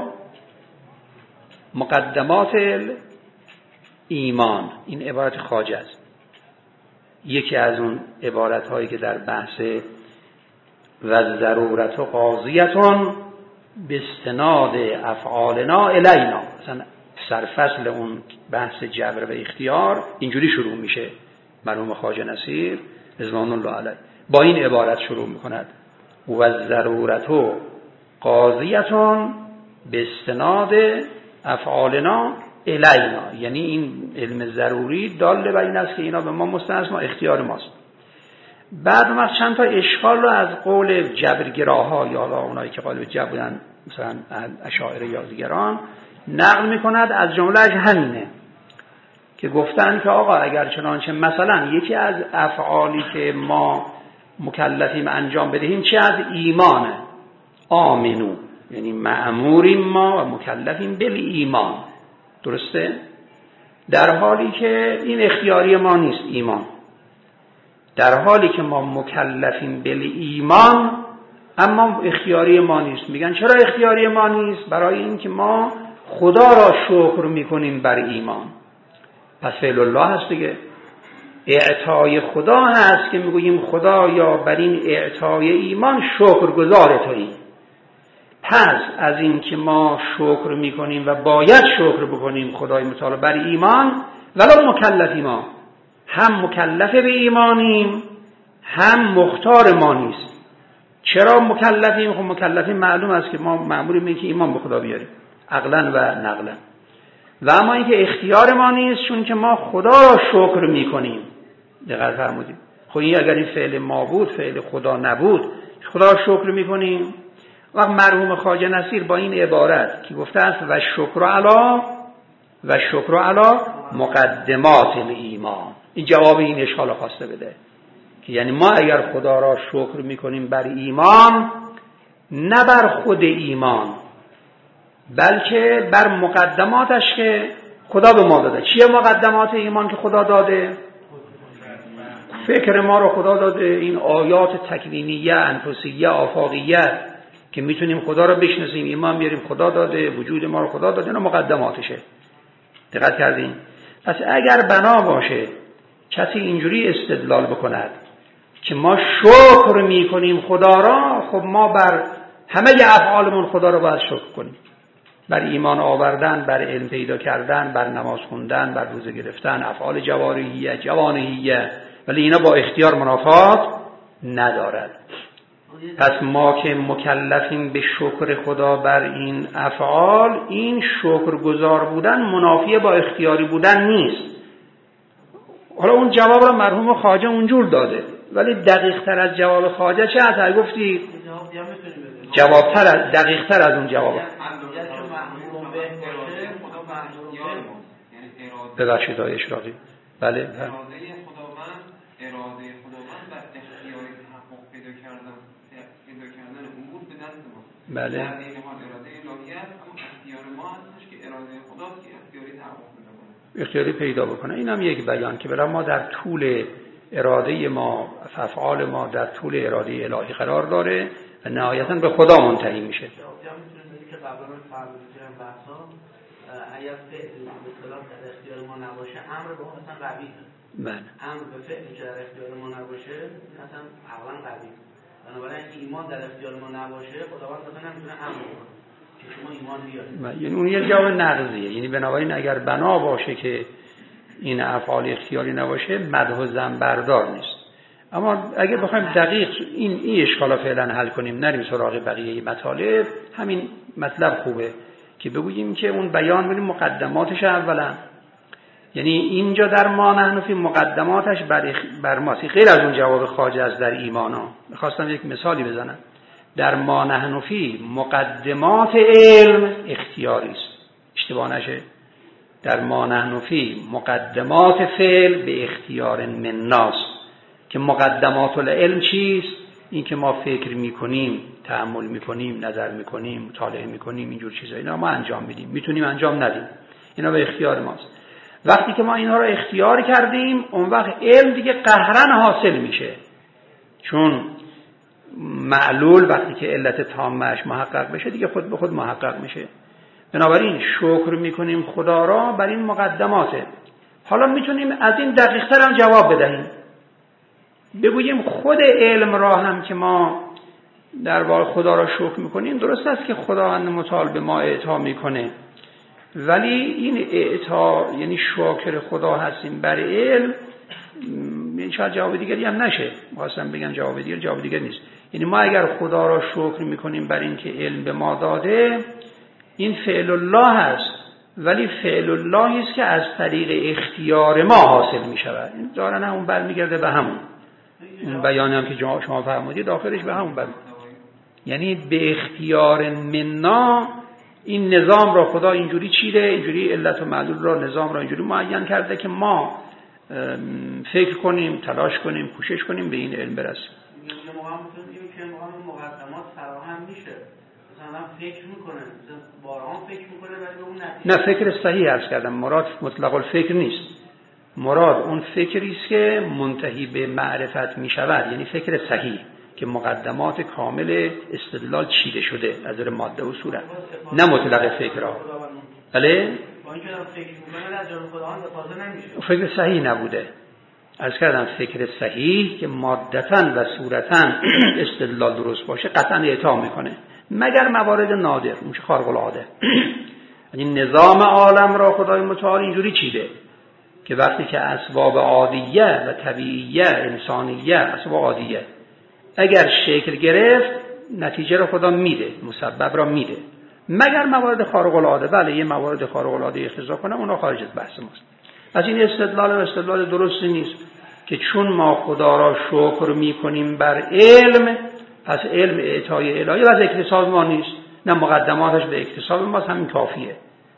مقدمات ایمان. این عبارت خواجه است، یکی از اون عبارت هایی که در بحث و ضرورت و قاضیتون به استناد افعالنا الینا، مثلا سرفصل اون بحث جبر و اختیار اینجوری شروع میشه. مرحوم خواجه نصیر رضوان الله علیه با این عبارت شروع میکند: و ضرورت و قاضیتون به استناد افعالنا الینا، یعنی این علم ضروری داله بر این است که اینا به ما مستند، ما اختیار ماست. بعد اومد چند تا اشکال رو از قول جبرگراها یا اونایی که قالب جبر بودن مثلا اشاعره یا دیگران نقل میکند. از جملهش همینه که گفتن که آقا اگر چنانچه مثلا یکی از افعالی که ما مکلفیم انجام بدهیم چه از ایمانه، آمنو، یعنی مأموریم ما و مکلفیم بل ایمان، درسته؟ در حالی که این اختیاری ما نیست ایمان، در حالی که ما مکلفیم بل ایمان اما اختیاری ما نیست. میگن چرا اختیاری ما نیست؟ برای اینکه ما خدا را شکر میکنیم بر ایمان. پس فعل الله هست دیگه، اعطای خدا هست که میگوییم خدا یا بر این اعطای ایمان شکرگزار تویی. پس از این که ما شکر میکنیم و باید شکر بکنیم خدای متعال بر ایمان، ولو مکلفی ما هم مکلف به ایمانیم هم مختار ما نیست. چرا مکلفیم؟ خب مکلفیم معلوم است که ما مأموریم که ایمان به خدا بیاریم عقلا و نقلا، و اما اینکه اختیار ما نیست چون که ما خدا را شکر میکنیم. دقیق فرمودید. خب این اگر این فعل ما بود، فعل خدا نبود، خدا را شکر میکنیم. وقت مرحوم خواجه نصیر با این عبارت که گفته است و شکر علی و شکر علی مقدمات ایمان، این جواب این اشکال خواسته بده که یعنی ما اگر خدا را شکر میکنیم بر ایمان، نه بر خود ایمان بلکه بر مقدماتش که خدا به ما داده. چیه مقدمات ایمان که خدا داده؟ فکر ما رو خدا داده، این آیات تکوینیه، انفسیه، آفاقیه که میتونیم خدا رو بشناسیم، ایمان بیاریم خدا داده، وجود ما رو خدا داده، اینا مقدماتشه. دقت کردین؟ پس اگر بنا باشه کسی اینجوری استدلال بکند که ما شکر میکنیم خدا را، خب ما بر همه افعالمون خدا رو باید شکر کنیم، بر ایمان آوردن، بر علم پیدا کردن، بر نماز خوندن، بر روزه گرفتن، افعال جوارحیه، جوانحیه، ولی اینا با اختیار منافات ندارد. پس ما که مکلفیم به شکر خدا بر این افعال، این شکرگزار بودن منافی با اختیاری بودن نیست. حالا اون جواب را مرحوم خواجه اونجور داده، ولی دقیق تر از جواب خواجه چه هست؟ گفتی جواب تر از دقیق تر از اون جواب. ببخشید آقای اشراقی. بله اراده خداوند اراده خداوند بر اختیاری تحقق پیدا کردن پیدا کردن امور به دست ما. بله. در این حال اراده الهی است، اما اختیار ما هستش که اراده خداست که اختیاری تحقق پیدا کنه. اختیاری پیدا بکنه. این هم یک بیان که برای ما در طول اراده ما، افعال ما در طول اراده الهی قرار داره و نهایتاً به خدا منتهی میشه. که قبلا فرمودید در بحثا اگر فعل به اصطلاح در اختیار ما نباشه، امر به اون اصلا قوی است. بله. امر به فعلی که در اختیار ما نباشه اصلا عقلا قوی است. بنابراین ایمان در اختیار ما نباشه، خداوند اصلا نمیتونه امر کنه که شما ایمان بیارید. یعنی اون یه جواب نقضیه. یعنی بنابراین اگر بنا باشه که این افعال اختیاری نباشه، مدح و ذم بردار نیست. اما اگر بخوایم دقیق این این اشکالا فعلا حل کنیم، نریم سراغ بقیه مطالب، همین مطلب خوبه که بگوییم که اون بیان بریم مقدماتش اولا. یعنی اینجا در ما نحن فی مقدماتش بر, بر ماست، غیر از اون جواب خواجه از در ایمانا. میخواستم یک مثالی بزنم. در ما نحن فی مقدمات علم اختیاری است، اشتباه نشه. در ما نحن فی مقدمات فعل به اختیار مناس، که مقدمات العلم چیست؟ این که ما فکر میکنیم، تأمل میکنیم، نظر میکنیم، مطالعه میکنیم، اینجور چیزا، اینا ما انجام میدیم، میتونیم انجام ندیم، اینا به اختیار ماست. وقتی که ما اینها رو اختیار کردیم، اون وقت علم دیگه قهرن حاصل میشه، چون معلول وقتی که علت تامش محقق بشه دیگه خود به خود محقق میشه. بنابراین شکر میکنیم خدا را بر این مقدماته. حالا میتونیم از این دقیق‌تر هم جواب بدهیم، بگوییم خود علم را هم که ما در واقع خدا را شکر میکنیم، درست است که خداوند متعال به ما اعطا میکنه، ولی این اعطا یعنی شاکر خدا هستیم بر علم، این شاید جواب دیگری هم نشه. می‌خواستم بگم جواب دیگر جواب دیگر نیست. یعنی ما اگر خدا را شکر میکنیم بر این که علم به ما داده، این فعل الله هست، ولی فعل اللهی است که از طریق اختیار ما حاصل میشود. این دارن همون برمیگرده به همون. اون بیانی هم که شما فرمودید آخرش به همون بند، یعنی به اختیار منا این نظام را خدا اینجوری چیده، اینجوری علت و معلول را، نظام را اینجوری معین کرده که ما فکر کنیم، تلاش کنیم، کوشش کنیم به این علم برسیم. یه موقع میتونیم که موقع مقدمات فراهم میشه، مثلا فکر میکنه، مثلا باران فکر میکنه ولی به اون نتیجه نه فکر صحیح عرض کردم، مراد مطلق الفکر نیست، مراد اون فکری است که منتهی به معرفت میشود، یعنی فکر صحیح که مقدمات کامل استدلال چیده شده از نظر ماده و صورت، نه مطلق فکر را. بله با اینکه فکر میکنه از جانب خداوند استفاده نمیشه، فکر صحیح نبوده. عرض کردم فکر صحیح که مادتاً و صورتاً استدلال درست باشه قطعاً اعطا میکنه، مگر موارد نادر میشه خارق العاده. یعنی نظام عالم را خدای متعال اینجوری چیده که وقتی که اسباب عادیه و طبیعیه انسانیه، اسباب عادیه اگر شکل گرفت نتیجه را خدا میده، مسبب را میده، مگر موارد خارق العاده. بله یه موارد خارق العاده اختزا کنه اونا خارج از بحث ماست. از این استدلال و استدلال درستی نیست که چون ما خدا را شکر میکنیم بر علم پس علم اعطای الهی و از اکتساب ما نیست، نه مقدماتش به اکتساب ماست، همین کافیه.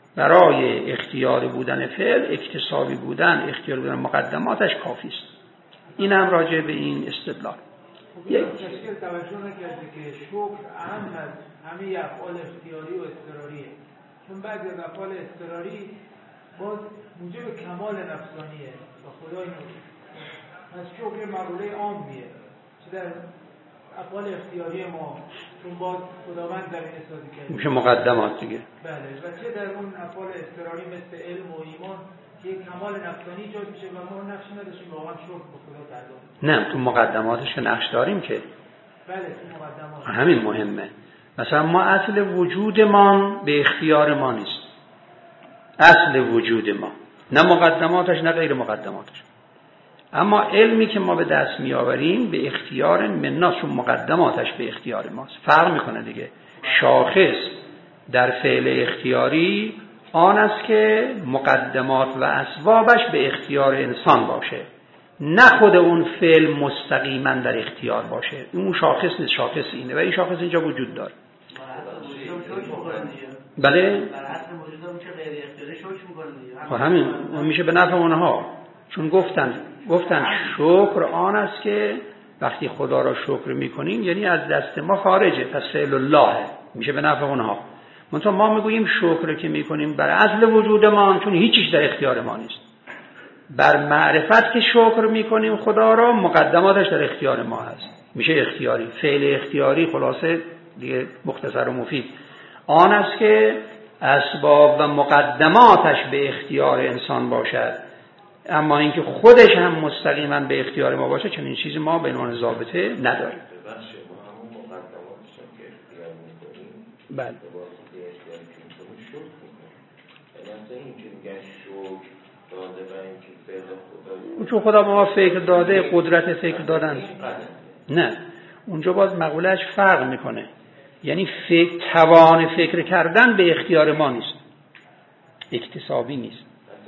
برای اختیار بودن فعل اکتسابی بودن، اختیار بودن مقدماتش کافی است. این هم راجع به این استدلال. یک تشکیل توجه نکرده که شکر اهم از همه افعال اختیاری و اضطراریه، چون بعضی از افعال اضطراری باز موجب کمال نفسانیه و خدای نمیشه. از شکر مقوله عامیه چه در افعال اختیاری ما، چون باز خداوند در این سازی کرده میشه مقدمات دیگه. بله، و چه در اون افعال اضطراری مثل علم و ایمان که کمال نفسانی ایجاد میشه و ما نقشی نداشتیم واقعا شکر به خدا تعلق. نه تو مقدماتش که نقش داریم که. بله تو مقدمات همین مهمه. مثلا ما اصل وجودمان به اختیار ما نیست، اصل وجود ما نه مقدماتش نه غیر مقدماتش. اما علمی که ما به دست می آوریم به اختیار مننا، چون مقدماتش به اختیار ماست. فرق میکنه دیگه. شاخص در فعل اختیاری آن است که مقدمات و اسبابش به اختیار انسان باشه، نه خود اون فعل مستقیما در اختیار باشه. اون شاخص نیست، شاخص اینه و این شاخص اینجا وجود داره. بله خب همین میشه به نفع اونها، چون گفتن گفتن شکر آن است که وقتی خدا را شکر میکنیم یعنی از دست ما خارجه، پس فعل الله میشه به نفع اونها. منتها ما میگوییم شکر که میکنیم بر اصل وجودمان، چون هیچیش در اختیار ما نیست. بر معرفت که شکر میکنیم خدا را، مقدماتش در اختیار ما هست، میشه اختیاری. فعل اختیاری خلاصه دیگه مختصر و مفید آن است که اسباب و مقدماتش به اختیار انسان باشد، اما اینکه خودش هم مستقیما به اختیار ما باشه چنین چیزی ما به عنوان ضابطه نداریم. بله اون چون خدا ما فکر داده، قدرت فکر دادن، نه اونجا باز مقولهش فرق میکنه. یعنی فکر، توان فکر کردن به اختیار ما نیست، اکتسابی نیست.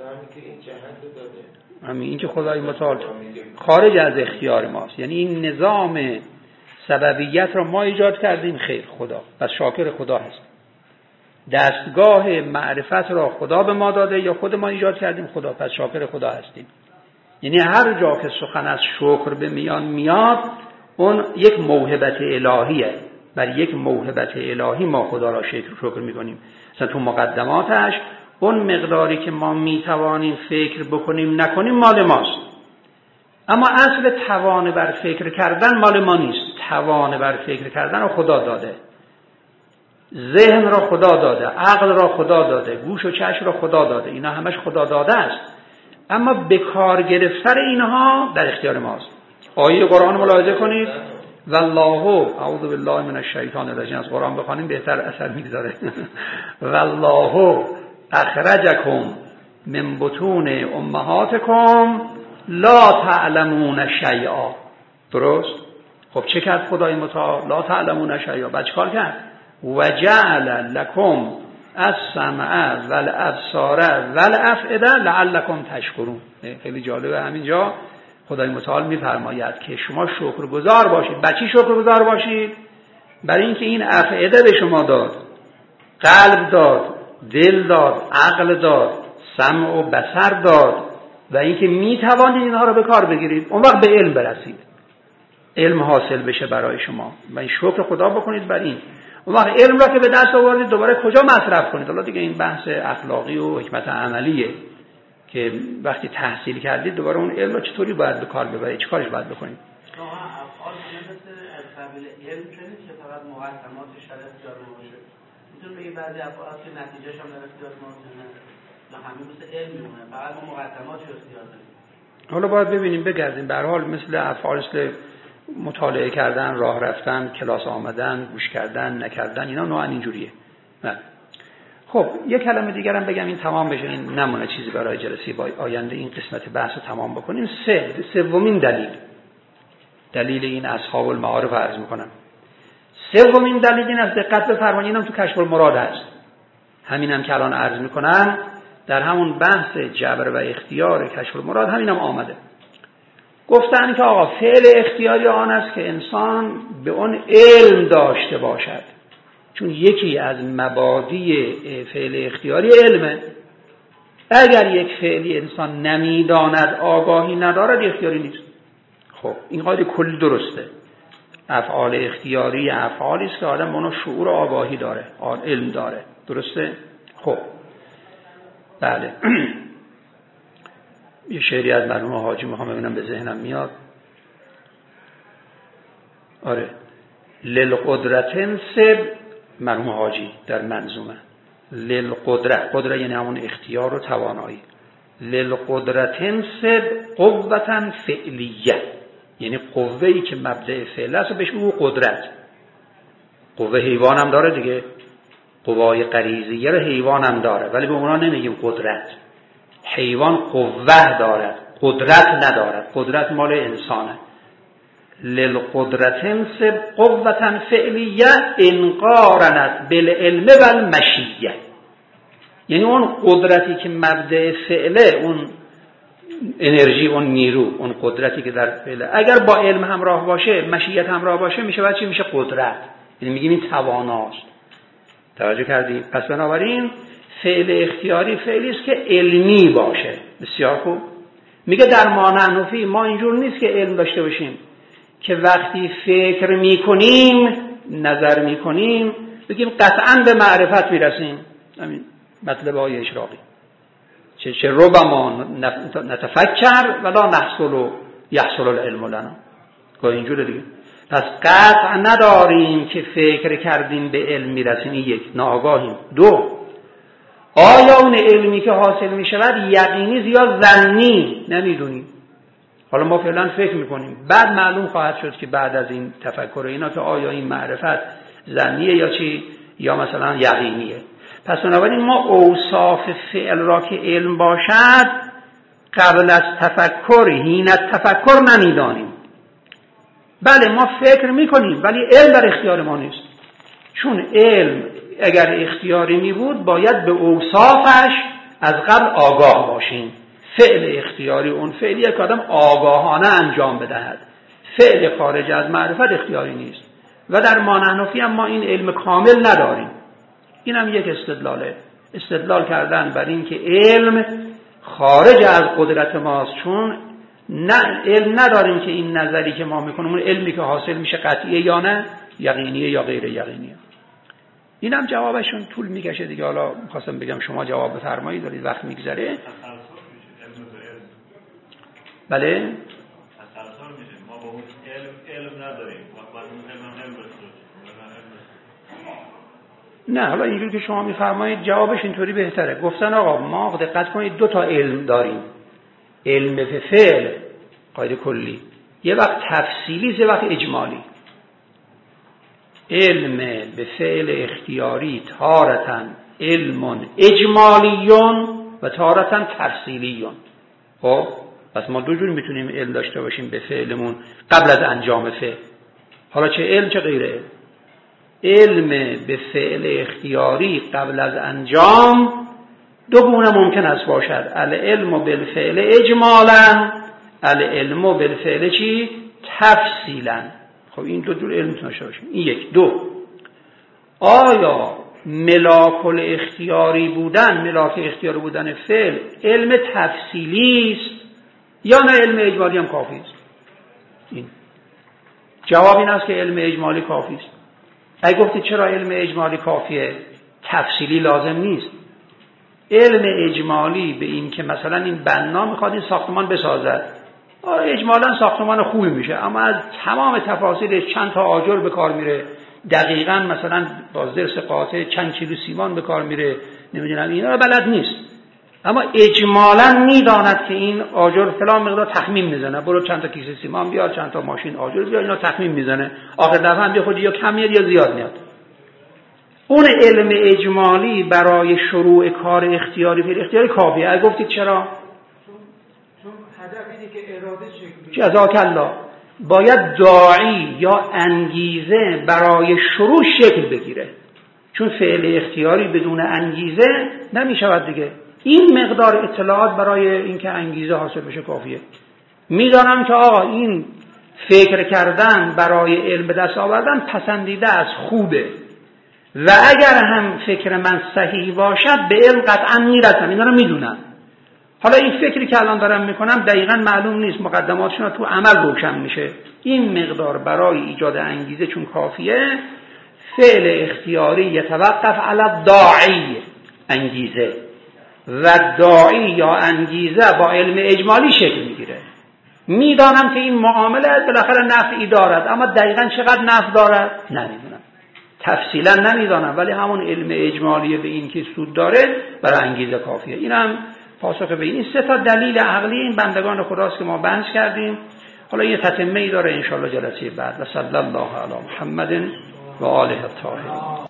همین این که خدای متعال خارج از اختیار ماست، یعنی این نظام سببیت را ما ایجاد کردیم، خیر خدا پس شاکر خدا هست. دستگاه معرفت را خدا به ما داده یا خود ما ایجاد کردیم، خدا پس شاکر خدا هستیم. یعنی هر جا که سخن از شکر به میان میاد اون یک موهبت الهیه، بر یک موهبت الهی ما خدا را شکر شکر میکنیم. مثلا تو مقدماتش اون مقداری که ما میتوانیم فکر بکنیم نکنیم مال ماست، اما اصل توان بر فکر کردن مال ما نیست. توان بر فکر کردن را خدا داده، ذهن را خدا داده، عقل را خدا داده، گوش و چشم را خدا داده، اینا همش خدا داده است، اما به کار گرفتن اینها در اختیار ماست. آیه قرآن ملاحظه کنید، والله اعوذ بالله من الشیطان الرجیم، از قرآن بخوانیم بهتر اثر میگذاره. والله اخرجکم من بطون امهاتکم لا تعلمون شیئا. درست؟ خب چه کرد خدای متعال؟ لا تعلمون شیئا. بعد چه کار کرد؟ وجعل لکم السمع والابصار والافئده لعلکم تشکرون. خیلی جالبه همینجا خدای متعال میفرماید که شما شکرگزار باشید. بچی شکرگزار باشید؟ برای اینکه این افعده به شما داد، قلب داد، دل داد، عقل داد، سمع و بصر داد و اینکه میتوانید اینها رو به کار بگیرید، اون وقت به علم برسید، علم حاصل بشه برای شما و این شکر خدا بکنید بر این. اون وقت علم را که به دست آوردید دوباره کجا مصرف کنید؟ حالا دیگه این بحث اخلاقی و حکمت عملیه که وقتی تحصیل کردید دوباره اون علم رو چطوری باید به کار ببرید، چه کارش باید بکنید. افعال مثل از قبیل علم شدید که فقط مقدماتش در اختیار ما باشه. میتونم بگید بعضی افعال که نتیجهش هم در اختیار ما نه، نه همین مثل علم میمونه، فقط ما مقدماتش اختیار داریم. حالا باید ببینیم، بگردیم. به هر حال مثل افعال مثل مطالعه کردن، راه رفتن، کلاس آمدن، گوش کردن، نکردن، اینا نوعا اینجوریه. نه. خب یک کلمه دیگر هم بگم این تمام بشه، این نمونه چیزی برای جلسه با آینده این قسمت بحث رو تمام بکنیم. سه سومین دلیل دلیل این اصحاب المعارف عرض میکنم. سومین دلیل این است، دقت بفرمایید، اینم تو کشف المراد هست. همینم که الان عرض میکنم در همون بحث جبر و اختیار کشف المراد همینم آمده. گفتن که آقا فعل اختیاری آن است که انسان به اون علم داشته باشد، چون یکی از مبادی فعل اختیاری علمه. اگر یک فعلی انسان نمیداند، آگاهی ندارد، اختیاری نیست. خب این قاعده کلی درسته. افعال اختیاری افعالی است که آدم اونو شعور و آگاهی داره، آن علم داره. درسته؟ خب بله. یه شعری از مرحوم حاجی میخوام ببینم به ذهنم میاد. آره، للقدرتن سب، مرحوم حاجی در منظومه، للقدرت، قدرت یعنی همون اختیار و توانایی، للقدرتن سب قوتن فعلیه، یعنی قوه‌ای که مبدأ فعل است بهش میگن قدرت. قوه حیوان هم داره دیگه، قوای غریزیه رو حیوان هم داره، ولی به اونا نمیگیم قدرت. حیوان قوه دارد، قدرت ندارد. قدرت مال انسانه. للقدرتن سب قوتن فعلیه انقارنت بالعلم و المشیه، یعنی اون قدرتی که مبدأ فعله، اون انرژی، اون نیرو، اون قدرتی که در فعله، اگر با علم همراه باشه، مشیت همراه باشه، میشه بعد چی؟ میشه قدرت. یعنی میگیم این تواناست. توجه کردید؟ پس بنابراین فعل اختیاری فعلی است که علمی باشه. بسیار خوب. میگه در مانعنفی ما اینجور نیست که علم داشته باشیم که وقتی فکر میکنیم، نظر میکنیم، بگیم قطعاً به معرفت میرسیم. همین مطلب های اشراقی. چه چه ربما نتفکر ولا نحصل یحصل العلم لنا. که اینجوره دیگه. پس قطع نداریم که فکر کردیم به علم میرسیم. این یک، ناآگاهیم. دو، آیا اون علمی که حاصل می شود یقینی یا ظنی نمیدونیم. حالا ما فعلا فکر میکنیم، بعد معلوم خواهد شد که بعد از این تفکر اینا که آیا این معرفت ظنیه یا چی، یا مثلا یقینیه. پس بنابراین ما اوصاف فعل را که علم باشد قبل از تفکر، حین تفکر نمیدانیم. بله ما فکر میکنیم ولی علم در اختیار ما نیست، چون علم اگر اختیاری می بود باید به اوصافش از قبل آگاه باشیم. فعل اختیاری اون فعلیه که آدم آگاهانه انجام بدهد. فعل خارج از معرفت اختیاری نیست و در مانعنفی هم ما این علم کامل نداریم. این هم یک استدلاله، استدلال کردن بر این که علم خارج از قدرت ماست، چون نه علم نداریم که این نظری که ما میکنیم اون علمی که حاصل میشه قطعیه یا نه، یقینیه یا غیر یقینیه. این هم جوابشون طول میکشه دیگه. حالا میخواستم بگم شما جواب بفرمایید، دارید وقت میگذره. بله تسلسل میشه، ما با اون علم علم نداریم، ما باید اون علم هم علم داشته. نه حالا اینجوری که شما میفرمایید جوابش اینطوری بهتره. گفتن آقا ما دقت کنید دو تا علم داریم، علم به فعل قاعده کلی، یه وقت تفصیلی، یه وقت اجمالی. علم به فعل اختیاری تارتن علم اجمالیون و تارتن تفصیلیون. خب پس ما دو جور میتونیم علم داشته باشیم به فعلمون قبل از انجام فعل. حالا چه علم چه غیر علم. علم به فعل اختیاری قبل از انجام دو گونه ممکن است باشد. العلم بالفعل اجمالا العلم بالفعل چی؟ تفصیلا. خب این دو جور علم داشته باشیم. این یک. دو، آیا ملاک الاختیاری بودن، ملاک اختیاری بودن فعل علم تفصیلی است یا نه علم اجمالی هم کافی است؟ این جواب این است که علم اجمالی کافی است. اگه گفتید چرا علم اجمالی کافیه، تفصیلی لازم نیست. علم اجمالی به این که مثلا این بنا میخواد این ساختمان بسازد، آره اجمالا ساختمان خوبی میشه، اما از تمام تفاصیل چند تا آجر به کار میره، دقیقاً مثلا با ضرس قاطع چند کیلو سیمان به کار میره، نمیدونم اینا رو بلد نیست، اما اجمالا میداند که این آجر فلان مقدار تخمین میزنه، برو چند تا کیسه سیمان بیار، چند تا ماشین آجر بیار، اینا تخمین میزنه، آخر دفعه هم بیا خودی یا کم میاد یا زیاد میاد. اون علم اجمالی برای شروع کار اختیاری فعل اختیاری کافیه. اگه گفتید چرا؟ چون هدف اینه که اراده شکل بگیره. جزاک الله. باید داعی یا انگیزه برای شروع شکل بگیره، چون فعل اختیاری بدون انگیزه نمیشود دیگه. این مقدار اطلاعات برای اینکه انگیزه حاصل بشه کافیه. میدانم که آقا این فکر کردن برای علم به دست آوردن پسندیده است، خوبه، و اگر هم فکر من صحیح باشد به علم قطعا میرسم، اینا رو میدونم. حالا این فکری که الان دارم میکنم دقیقاً معلوم نیست، مقدماتشون تو عمل روشن میشه. این مقدار برای ایجاد انگیزه چون کافیه، فعل اختیاری یتوقف علی داعی، انگیزه، و داعی یا انگیزه با علم اجمالی شکل میگیره. میدانم که این معامله بالاخره نفعی دارد، اما دقیقاً چقدر نفع دارد نمیدونم، تفصیلا نمیدانم، ولی همون علم اجمالی به این که سود داره برای انگیزه کافیه. اینم پاسخ به این سه تا دلیل عقلی این بندگان خداست که ما بحث کردیم. حالا یه تتمه‌ای داره ان شاء الله جلسه بعد. و صلی الله علی محمد و آله الطاهرین.